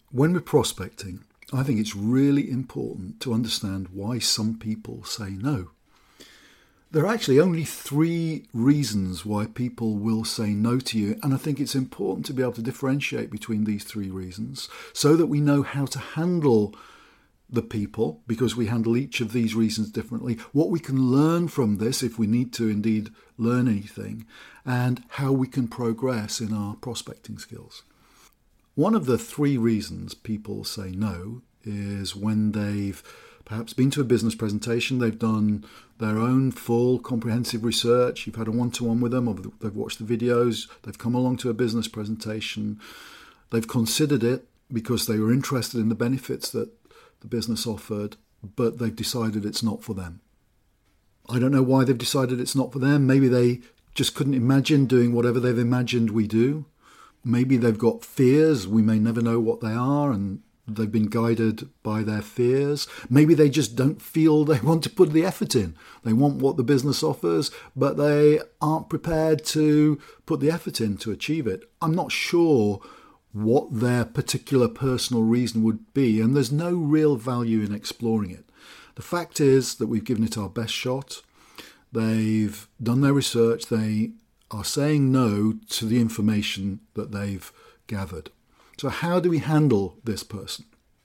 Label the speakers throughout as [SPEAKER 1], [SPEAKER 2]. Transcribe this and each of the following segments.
[SPEAKER 1] When we're prospecting, I think it's really important to understand why some people say no. There are actually only 3 reasons why people will say no to you, and I think it's important to be able to differentiate between these 3 reasons so that we know how to handle the people, because we handle each of these reasons differently, what we can learn from this if we need to indeed learn anything, and how we can progress in our prospecting skills. One of the 3 reasons people say no is when they've perhaps been to a business presentation, they've done their own full comprehensive research, you've had a one-to-one with them, or they've watched the videos, they've come along to a business presentation, they've considered it because they were interested in the benefits that the business offered, but they've decided it's not for them. I don't know why they've decided it's not for them. Maybe they just couldn't imagine doing whatever they've imagined we do. Maybe they've got fears, we may never know what they are, and they've been guided by their fears. Maybe they just don't feel they want to put the effort in. They want what the business offers, but they aren't prepared to put the effort in to achieve it. I'm not sure what their particular personal reason would be, and there's no real value in exploring it. The fact is that we've given it our best shot. They've done their research. They are saying no to the information that they've gathered. So how do we handle this person?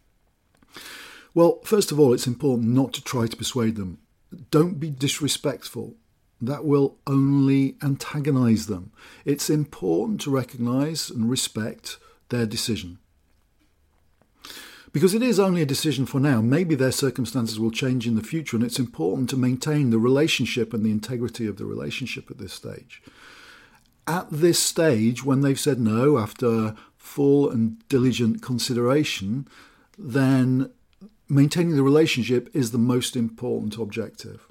[SPEAKER 1] Well, first of all, it's important not to try to persuade them. Don't be disrespectful. That will only antagonize them. It's important to recognize and respect their decision. Because it is only a decision for now. Maybe their circumstances will change in the future, and it's important to maintain the relationship and the integrity of the relationship at this stage. At this stage, when they've said no after full and diligent consideration, then maintaining the relationship is the most important objective.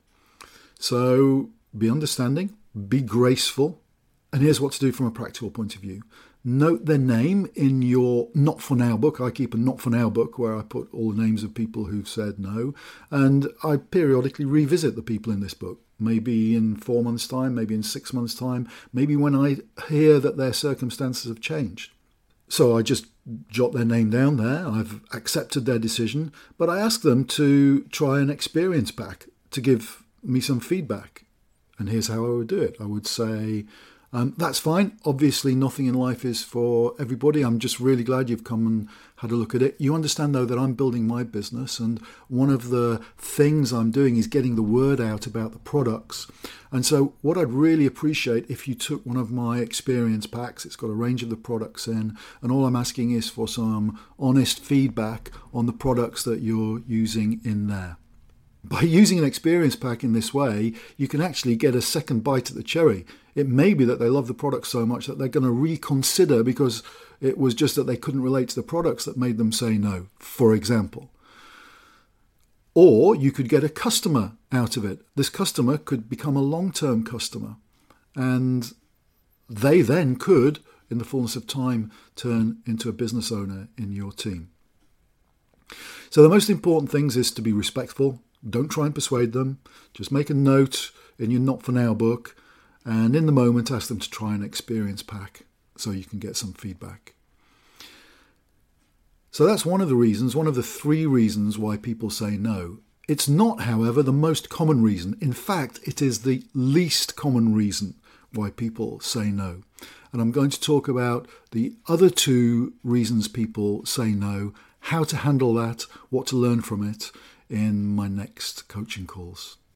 [SPEAKER 1] So be understanding, be graceful, and here's what to do from a practical point of view. Note their name in your Not For Now book. I keep a Not For Now book where I put all the names of people who've said no, and I periodically revisit the people in this book. Maybe in 4 months' time, maybe in 6 months' time, maybe when I hear that their circumstances have changed. So I just jot their name down there. I've accepted their decision, but I ask them to try an experience pack to give me some feedback. And here's how I would do it. I would say, that's fine. Obviously, nothing in life is for everybody. I'm just really glad you've come and had a look at it. You understand, though, that I'm building my business, and one of the things I'm doing is getting the word out about the products. And so what I'd really appreciate if you took one of my experience packs. It's got a range of the products in, and all I'm asking is for some honest feedback on the products that you're using in there. By using an experience pack in this way, you can actually get a second bite at the cherry. It may be that they love the product so much that they're going to reconsider because it was just that they couldn't relate to the products that made them say no, for example. Or you could get a customer out of it. This customer could become a long-term customer, and they then could, in the fullness of time, turn into a business owner in your team. So the most important things is to be respectful. Don't try and persuade them. Just make a note in your Not For Now book, and in the moment ask them to try an experience pack so you can get some feedback. So that's one of the 3 reasons why people say no. It's not, however, the most common reason. In fact, it is the least common reason why people say no. And I'm going to talk about the other 2 reasons people say no, how to handle that, what to learn from it, in my next coaching calls.